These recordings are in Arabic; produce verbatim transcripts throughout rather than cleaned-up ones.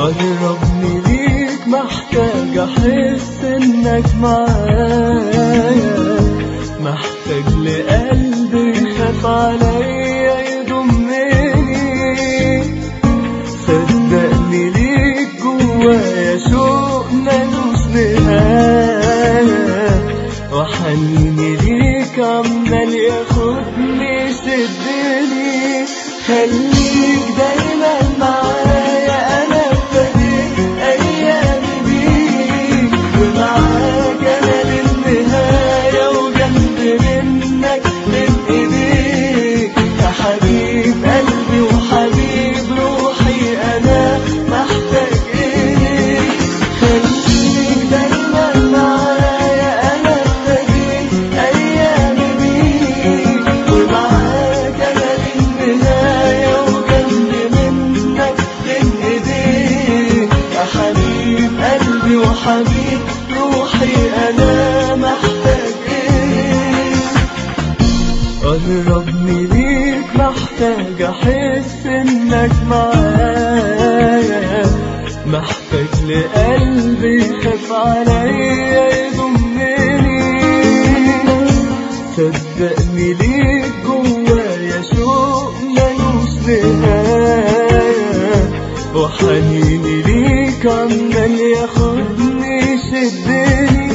قربني ليك محتاج احس انك معايا، محتاج لقلبي يخاف عليا يضمني، صدقني ليك جوايا شوق ملوش نهاية، وحنيني ليك عمال ياخدني يشدني، خليك دايما معايا، انا ابتديت ايامي بيك ومعاك انا للنهاية، وجنب منك من ايديك يا حبيب قلبي وحبيب روحي، انا محتاج اليك، خليك دايما معايا، انا ابتديت ايامي بيك ومعاك انا للنهاية، وجنب منك من ايديك يا حبيب قلبي وحبيب روحي، انا محتاج اليك. قربني ليك محتاج احس انك معايا، محتاج لقلبي يخاف عليا يضمني، صدقني ليك جوايا شوق ملوش نهاية، وحنيني ليك عمال ياخدني يشدني.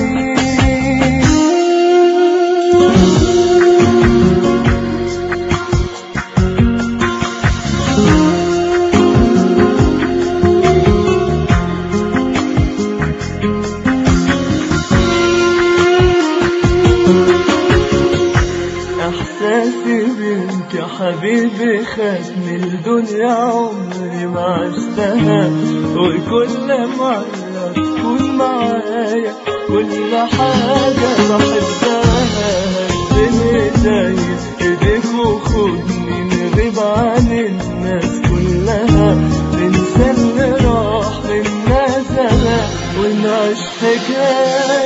احساسي بيك يا حبيبي خدني الدنيا عمري ما عشتها، وكل مرة تكون معايا كل حاجة بحبها، الدنيا زي ايديك وخدني نغيب عن الناس كلها، ننسى اللي راح منا زمان ونعيش حكاية.